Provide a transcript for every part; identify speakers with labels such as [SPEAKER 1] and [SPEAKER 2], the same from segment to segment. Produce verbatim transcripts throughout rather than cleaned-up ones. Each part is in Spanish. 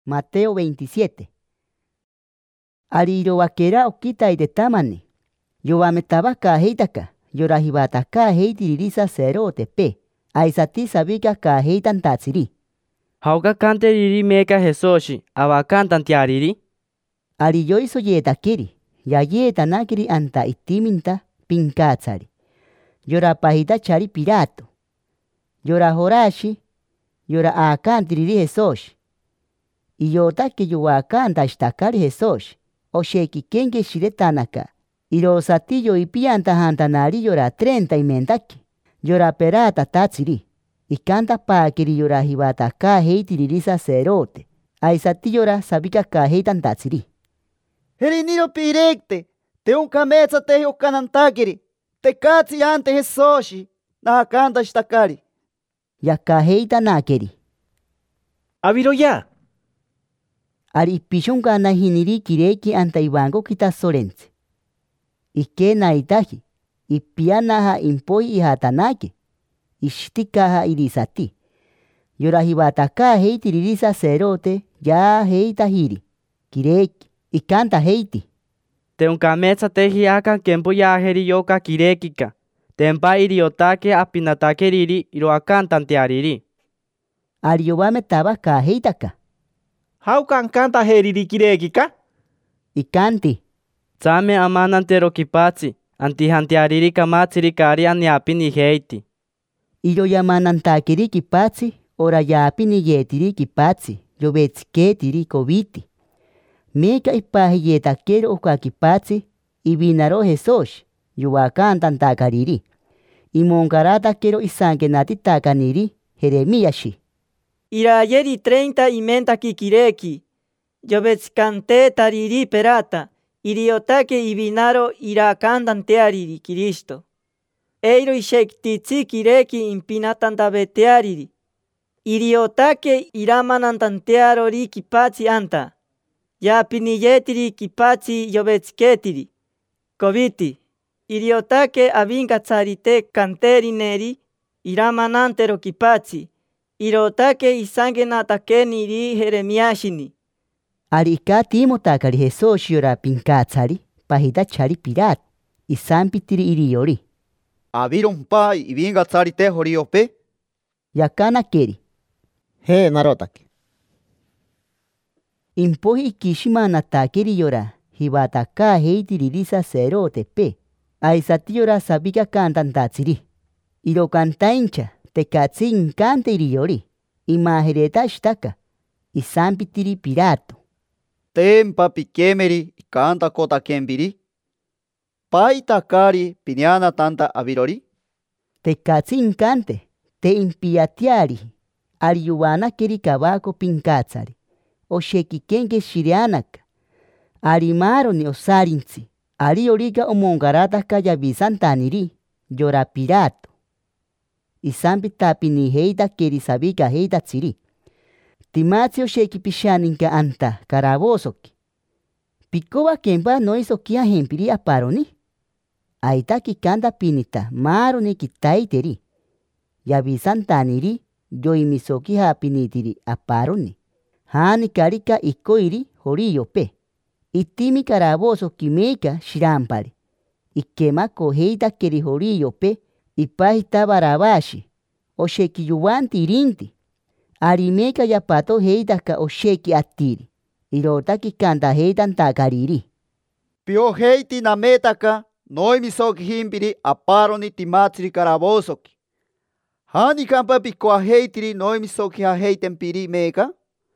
[SPEAKER 1] Mateo veintisiete. Ariro wakera okita itetamani. Yowametaba heitaka. Yorahibataka heitirisa sacerdote pe. Aisati sabika ka heitan tatsiri.
[SPEAKER 2] Hauga kante riri meka Jesoshi. Abakantan tiariri.
[SPEAKER 1] Ariyo iso yetakiri. Ya yetanakiri anta itiminta pinkatsari. Yora pahita chari pirato. Yora horashi. Yora akantiriri Jesoshi. Iyota que yuwakanta ishtakari Jesoshi. Osheki kenge shiretanaka. Iro satillo y pianta hantanari yora treinta y mentaki. Yora perata tatsiri. Y canta pakiri yora hibata ka heitiriri sacerdote. Aisati yora sabika ka heitan tatsiri.
[SPEAKER 3] Heriniro pirekte. Te un kametsa te yokanantakiri. Te katsi ante Jesoshi. Na kanta ishtakari.
[SPEAKER 1] Ya ka heitan nakeri.
[SPEAKER 4] Abiro ya.
[SPEAKER 1] Ari pishunga na hiniri kireki anta ibango kita sorense. Ike na itahi. Ipianaha impoi ihatanake. Ishtikaha irisati. Yorahibataka heitiriri sacerdote ya heitahiri. Kireki. Ikanta heiti.
[SPEAKER 2] Te un kametsa te hiakan kempo ya yoka kirekika. Tempa iriotake apinatake riri iroakantan tiariri.
[SPEAKER 1] Ariobame taba ka heitaka.
[SPEAKER 4] Haukan kanta heriri kirekika?
[SPEAKER 1] Ikanti.
[SPEAKER 2] Tsame amanantero kipatsi. Antihantiariri kamatsiri kari aniapi ni heiti.
[SPEAKER 1] Iro yamanantakiri kipatsi. Ora yapi ni yetiri kipatsi. Yobetsketiri kobiti. Meka ipahi yetakero oka kipatsi. Ibinaro Jesoshi. Yuwakantan takariri. Imongarata kero isangenati takaniri. Jeremiashi.
[SPEAKER 5] Irayeri treinta y menta kikireki. Yobetskante tariri perata. Iriotake ibinaro irakandan teariri Cristo. Eiro ishektitsi kireki impinatanda beteariri. Iriotake iramanantan tearori kipatsi anta. Yapiniyetiri kipatsi yobetsketiri. Kobiti. Iriotake abinkatsarite kanterineri. Iramanantero kipatsi. Irotake isangenatakeniri Jeremiashini.
[SPEAKER 1] Arika timo takari Jesoshi yora pinkatsari. Pahita chari pirat. Isampitiri iriyori.
[SPEAKER 3] Abiron pa ibingatsari te horiope.
[SPEAKER 1] Yakana keri.
[SPEAKER 4] He narotake.
[SPEAKER 1] Impohi ikishimana takeri yora. Hibataka heitiriri sacerdote pe. Aisati yora sabika kantan tatsiri. Iro kantaincha. Te katsi inkante iriyori. Imahereta ishtaka. Isampitiri pirato.
[SPEAKER 3] Tempa pikemeri ikanta kota kembiri. Pai takari piñana tanta abirori.
[SPEAKER 1] Te katsi inkante. Te impiatiari. Ariuana keri kabako pinkatsari. Osheki kenge shirianaka. Arimaro ni osarinsi. Arioriga omongarata kaya bisantaniri. Yora pirato. Isampi tapi ni heita keri sabika heita tsiri. Timatio sheki pishaninka anta karabosoki. Pikowa kempa no iso kia hempiri aparoni. Aita kikanda pinita maro ni kitaiteri. Yabisantaniri yoimisoki hapinitiri aparoni. Hani karika ikoiri horiyope. Itimi karabosoki meka shirampari. Ikema koheita keri horiyope. Ipahita barabashi. Osheki yuwanti irinti. Arimeka yapato heitaka osheki atiri. Irotaki kanta heitan takariri.
[SPEAKER 3] Pio heiti nametaka. Noi misoki himpiri aparoni timatsiri karabosoki. Hani kampa pikoa heitiri noi misoki ha heitempiri meka.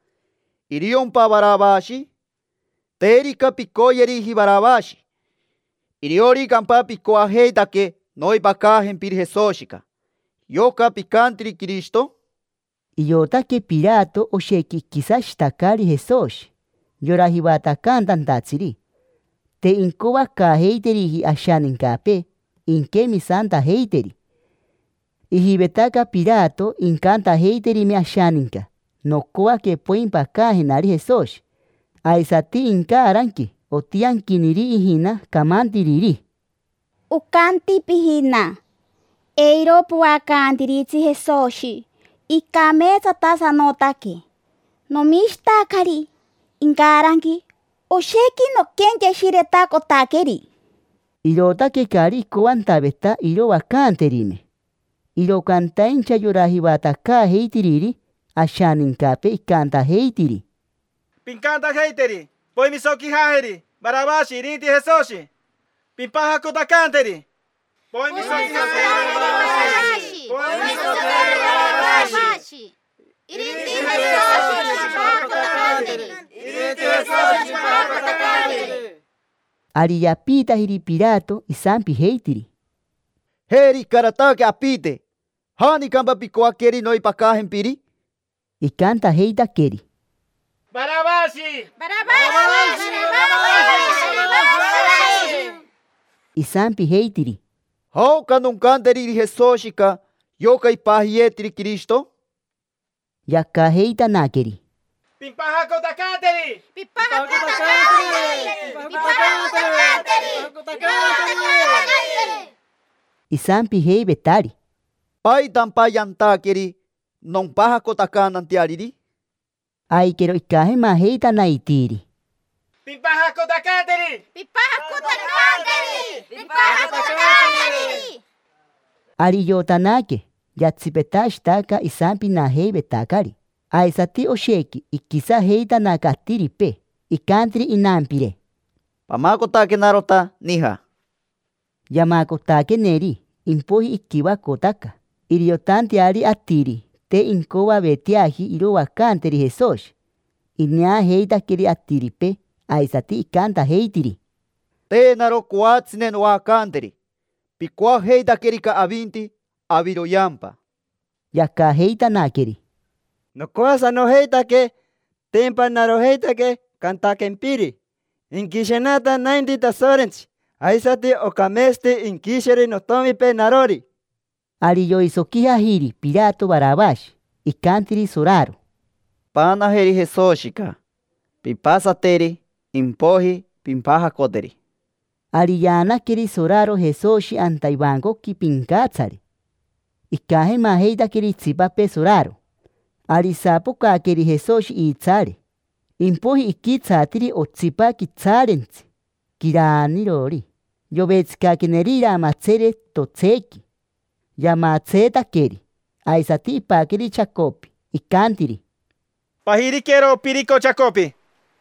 [SPEAKER 3] Iriompa barabashi. Terika pikoyeri hi barabashi. Iriori kampa pikoa heitake. Noi baka hempiri Jesoshika. Yoka pikantiri Cristo.
[SPEAKER 1] Iyotake pirato osheki kisashtakari Jesoshi. Yorahibata kantan tatsiri. Te inkoba ka heiteri hi ashaninkape. Inkemi santa heiteri. Ihibetaka pirato inkanta heiteri me ashaninka. Nokoa ke poimpa ka henari Jesoshi. Aisati inka aranki. Otianki niri ihina kamantiriri.
[SPEAKER 6] Ukanti pihina. Eiro puakantiritsi Jesoshi. Ikameta tasa notaki. No mishtakari. Inkaranki. Osheki no kenke shiretako takeri.
[SPEAKER 1] Irotake kari koanta beta iro wakanterime. Iro kantaincha yorahibataka heitiriri. Ashaninkape ikanta heitiri.
[SPEAKER 4] Pinkanta heiteri. Poimisoki haheri. Barabashi rinti hesoshi. Pimpaha kotakanteri. Poimisoki haheri. Poimisoki haheri. Irinti hesoshi. Irinti hesoshi.
[SPEAKER 1] Ariyapita hiri pirato isampi heitiri.
[SPEAKER 3] Heri karatake apite. Hani kamba pikoa keri no ipakahen piri.
[SPEAKER 1] Ikanta heita keri.
[SPEAKER 4] Barabashi.
[SPEAKER 6] Barabashi. Barabashi.
[SPEAKER 1] Isampi heitiri.
[SPEAKER 3] Hau kanun kanteri hesoshika. Yoka ipahietri Cristo.
[SPEAKER 1] Yaka heita nakeri.
[SPEAKER 4] Pimpaha kotakanteri.
[SPEAKER 6] Pipaha kotakanteri. Pipaha kotakanteri.
[SPEAKER 1] Isampi hei betari.
[SPEAKER 3] Pai tampayantakeri. Non paha kotakanan tiariri.
[SPEAKER 1] Ai kero ikahe ma heita naitiri.
[SPEAKER 4] Pimpaha kotakanteri.
[SPEAKER 6] Pipaha kotakanteri. Pipaha kotakanteri.
[SPEAKER 1] Ari yotanake. Yatsipetash taka isampi na hei betakari. Aisati osheki ikisa heita nakatiri pe. Ikantri inampire.
[SPEAKER 3] Pamakotake narota niha.
[SPEAKER 1] Yamakotake neri. Impohi ikiwa kotaka. Iriotanti ari atiri. Te inkowa betiahi iro wakanteri hesosh. Inya heita kiri atiri pe. Aisati ikanta heitiri.
[SPEAKER 3] Te naro kuatsinen wakanteri. Pikwa heita kerika avinti. Aviro yampa.
[SPEAKER 1] Yaka heita nakeri.
[SPEAKER 7] No cosa no heita que. Tempa naro heita que. Kantakempiri. Inkishenata nainti tasorenchi. Aisati okameste inkisheri no tomi pe narori.
[SPEAKER 1] Ari yo isokiha hiri pirato barabash. Ikantiri soraro.
[SPEAKER 3] Pana heri hesoshika. Pipasa teri. Impohi pimpaha koteri.
[SPEAKER 1] Ari yana kiri soraro hesoshi antaibango ki pinkatsari. Ikahe ma heita kiri tsipape soraro. Ari sapo ka kiri hesoshi itsare. Impohi ikitsatiri o tsipa kitsarensi. Kirani rori. Yobetska kinerira amatsere totseki. Yamatseta keri. Aisati ipakiri chakopi. Ikantiri.
[SPEAKER 4] Pahiri kero piriko chakopi.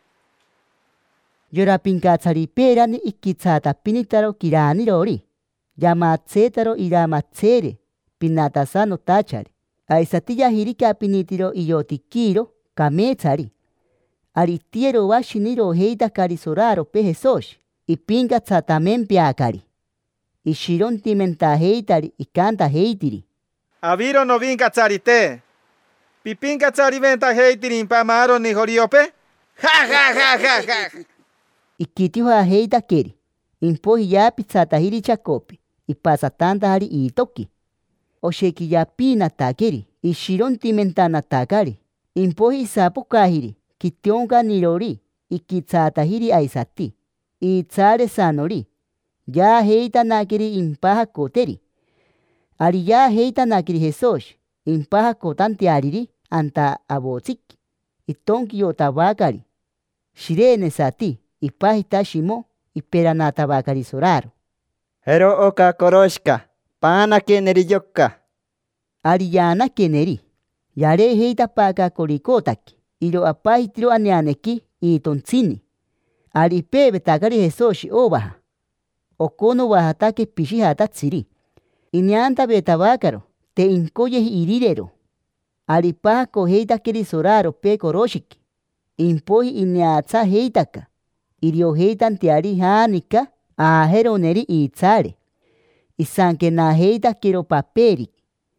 [SPEAKER 1] Yora pinkatsari perani ikitsata pinitaro kirani rori. Yamatsetaro iramatsere. Pinatasano tachari. Aisati yahirika pinitiro iyotikiro kametsari. Aritiero wa shiniro heita kari soraro pehesoshi. Ipinga tsatamen piakari. Ishiron timenta heitari ikanta heitiri.
[SPEAKER 4] Aviro no vinca tsarite. Pipinca tsari venta heitiri impamaro ni joriope. Ja ja ja ja ja.
[SPEAKER 1] Ikitiho a heita keri. Impohi yapi tsatahiri chakopi. Ipasatanta hari itoki. Osheki yapi natakeri. Ishiron timenta natakari. Impohi sapo kahiri. Kitionga nirori. Ikitsatahiri aisati. Itsare sanori. Ya heita nakiri impaha koteri. Ari ya heita nakiri hesosh. Impaha kotanti ariri anta abotsiki. Itonki yotabakari. Shirene sati. Ipahita shimo. Iperanata bakari soraro.
[SPEAKER 7] Hero oka koroshka. Pana keneri yokka.
[SPEAKER 1] Ari yana keneri. Yare heita paka korikotaki. Iro apahitiro aneaneki itontsini. Ari pebe takari hesoshi obaha. Okono wahatake pishihata tsiri. Inyanta betabakaro. Te inkoye irirero. Ari pako heita kiri soraro pe koroshiki. Impohi inyatsa heitaka. Irio heitan tiari hanika. Ahero neri itsare. Isanke na heita kiro paperi.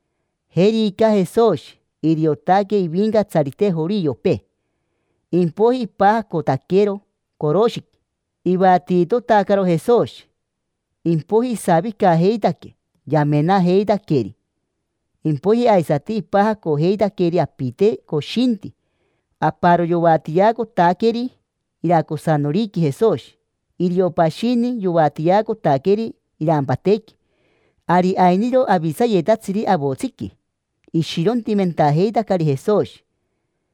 [SPEAKER 1] Herika hesoshi. Iriotake ibinga tsarite horillo pe. Impohi pako takero. Koroshiki. Ibatito takaro hesoshi. Impohi sabi ka heitake. Yamena heitakeri. Impohi aisati paha ko heitakeri apite koshinti. Aparo yobatiago takeri. Irako sanoriki hesoshi. Iriopashini yobatiago takeri. Irampateki. Ari ainiro abisa yetatsiri abotsiki. Ishiron timenta heitakari hesoshi.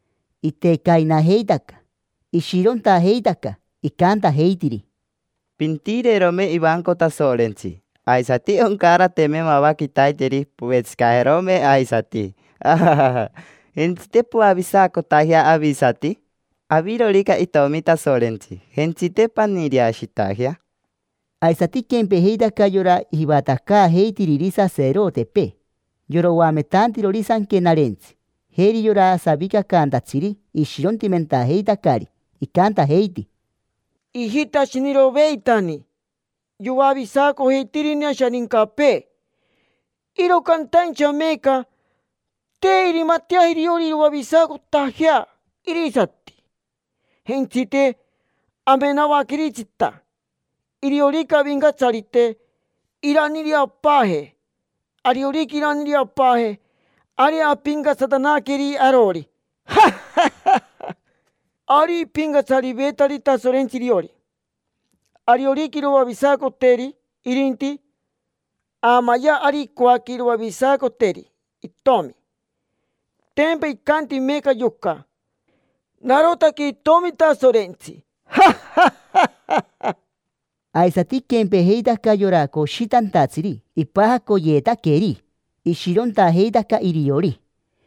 [SPEAKER 1] itekaina heitaka, ishironta heitaka, ikanta heitiri.
[SPEAKER 8] Pintirerome ibanko tasorensi. Aisati onkara teme mawaki taiteri pues kaherome aisati. Hentitepu avisako tahia avisati. Avirolika itomi tasorensi. Hentitepa niriashitahia.
[SPEAKER 1] Aisati kempe heitaka yora hibataka heitiriri sacerdote pe. Yoro wametantiro lisan kenarensi. Heri yora sabika kantatsiri ishirontimenta heitakari. Ikanta heiti.
[SPEAKER 9] Hijita shiniro veitani. Yuwabi sako heitirinia shaninkape. Iro kantancha meka. Te iri matia hiriori yuwabi sako tahia. Irisati. Hensite amenawa kirichita. Iriorika vingatsarite. Iraniria pahe. Arioriki iraniria pahe. Ari apinga satanakiri arori. Ha ha ha ha. Ari pinga sari betari tasorensi riori. Ari orikiro wa bisako teri irinti. Amaya ari kwakiro wa bisako teri itomi. Tempe ikanti meka yuka. Narota ki itomi tasorensi. Ha ha ha ha.
[SPEAKER 1] Aisati kempe heitaka yora koshitan tatsiri. Ipaha koyeta keri. Ishironta heitaka iriori.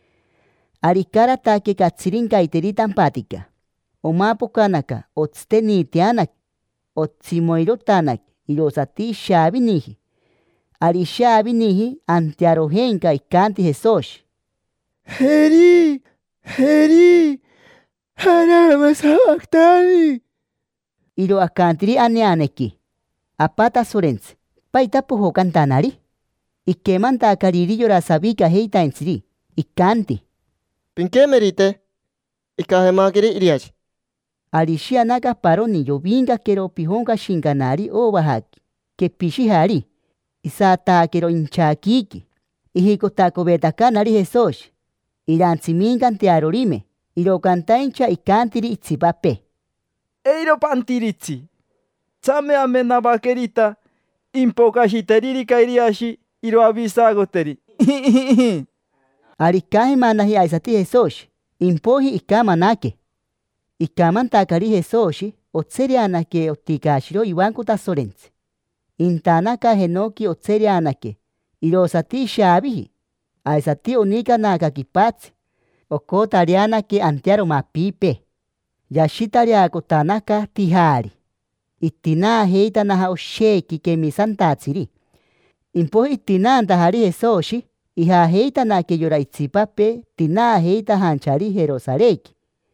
[SPEAKER 1] Arikara take katsirin kaiteri tampatika. Omapo kanaka, otsteni tianak, otsimoiro tanak, irosati shabi nihi. Ari shabi nihi antiarohenka ikanti Jesus.
[SPEAKER 7] Heri, heri, harama sabaktani.
[SPEAKER 1] Iro akantiri aneaneki. Apata sorense, paitapo hokantanari. Ikemanta akariri yora sabika heita ensiri, ikanti.
[SPEAKER 7] Pinke merite, ikahemakiri iriachi.
[SPEAKER 1] Alishia naga paroni yo vinga kero pihonga shinganari o bahaki. Que pishihari. Isata kero inchakiki. Ihiko tako betaka nari Jesus. Iransimingan te arorime. Iro kantaincha ikantiri itzipape.
[SPEAKER 5] Eiro pantiritsi. Tsame amena bakerita. Impokashiteriri kairiashi. Iro avisagoteri.
[SPEAKER 1] Arikahe manahi aisati Jesus. Impohi ikamanake. Ikaman takari Jesoshi, otserianake otikashiro iwanku tasorense. Intanaka henoki otserianake, irosati shabihi, aisati onika naka kipatsi, okotarianake antiaro mapipe. Yashitariako tanaka tihari. Itina heita naha osheki kemisantatsiri. Impohi itina antahari Jesoshi, iha heita nake yora itzipape, tina heita hanchari Jerusaleki.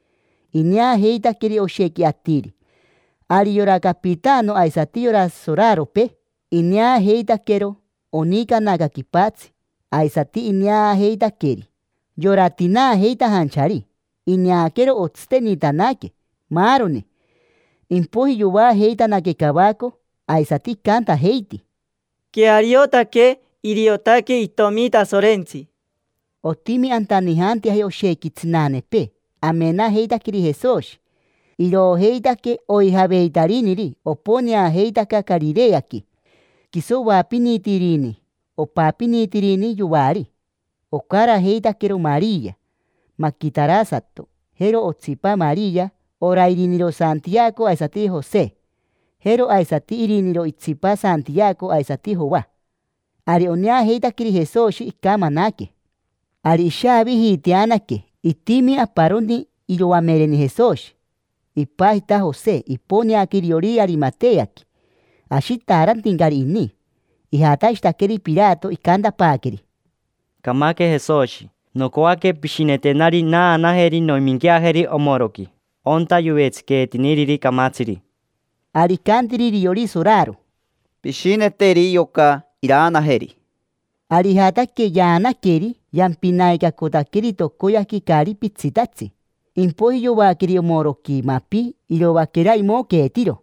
[SPEAKER 1] Inia heita kiri osheki atiri. Ari yora kapitano aisati yora soraro pe. Inia heita kero onika naga kipatsi. Aisati inia heita keri. Yora tina heita hanchari. Inia kero otsteni tanake. Marone. Impohi yuwa heita nake kabako. Aisati kanta heiti.
[SPEAKER 5] Que ariotake iriotake itomita sorensi.
[SPEAKER 1] Otimi antanihanti ahi osheki tsinane pe. Amena heita kiri Jesus. Iro heita ke oihabeitariniri. Oponia heita ka karireaki. Kiso wapini tirini. Opapini tirini yuwari. Okara heita kero Maria. Makitarasato. Hero otsipa Maria. Ora iriniro Santiago aisati Jose. Hero aisati iriniro itsipa Santiago aisati Joa. Ari onia heita kiri Jesus ikamanake. Ari shabi hitianake. Itimi aparoni iro amereni Jesus. Ipa ita Jose. Ipone akiriori arimateaki. Ashitaran tingari ini. Ihata ishtakeri Pilato ikanda pakeri.
[SPEAKER 2] Kamake Jesus. Nokoake pishinetenari na anaheri no mingiaheri omoroki. Onta yuetske tiniriri kamatsiri.
[SPEAKER 1] Arikantiri riori soraro.
[SPEAKER 3] Pishineteri yoka iranaheri.
[SPEAKER 1] Arihata ke yana keri. Yampinaika kotakiri tokoyaki kari pitsitatsi. Impohi yo wakiri omoroki mapi. Iro wakera imo ketiro.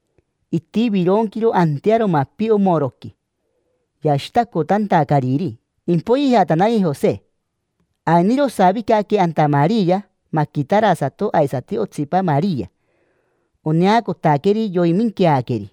[SPEAKER 1] Iti vironkiro antiaro mapi omoroki. Yashita kotanta kariri. Impohi hatanai Jose. Aniro sabi kake anta Maria. Makitara sato aisati otsipa Maria. Onia kotakeri yoiminke akeri.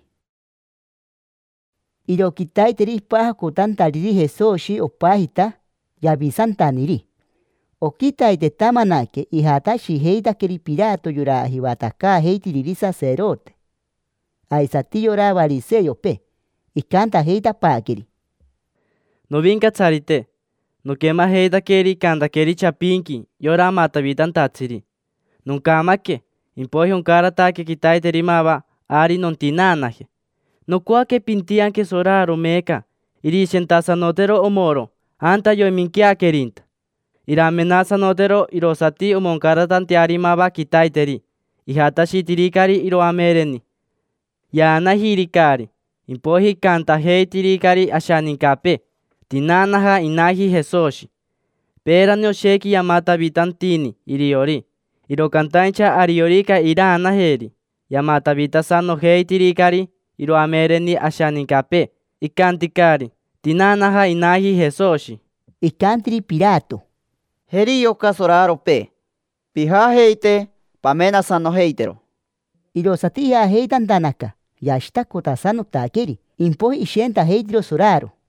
[SPEAKER 1] Iro kitaiteri paha kotantariri Jesoshi opahita. Yabisantaniri. Okita ite tamanake ihatashi heitakeri Pilato yura hibataka heitiriri sacerdote. Aisati yora variseyo pe. Ikanta heita pakeri.
[SPEAKER 2] No vinca tsarite. No quema heita keri kanda keri chapinki. Yora mata vitan tatsiri. Nunca make. Impoje un cara take kitai terimaba. Ari non tinanaje. No kua que pintian que soraro meca. Iri sentasa notero omoro. Anta yo minkia kerinta. Ira amenaza notero irosati umonkara tantiari maba kitai teri. Ihatashi tirikari iro amereni. Yana hirikari. Impoji kanta hei tirikari ashaninkape. Tinanaha inahi hesoshi. Pera no sheki yamata vitantini iriori. Iro kantancha ariorika irana heri. Yamata vita sano hei tirikari iro amereni ashaninkape. Ikantikari. Tinanaha inahi hesoshi.
[SPEAKER 1] Ikantri Pilato.
[SPEAKER 3] Heri yoka soraro pe. Piha heite, pamena sano heitero.
[SPEAKER 1] Irosati ya heitan tanaka. Yashita kotasano takeri. Impoji ishenta heitiro soraro.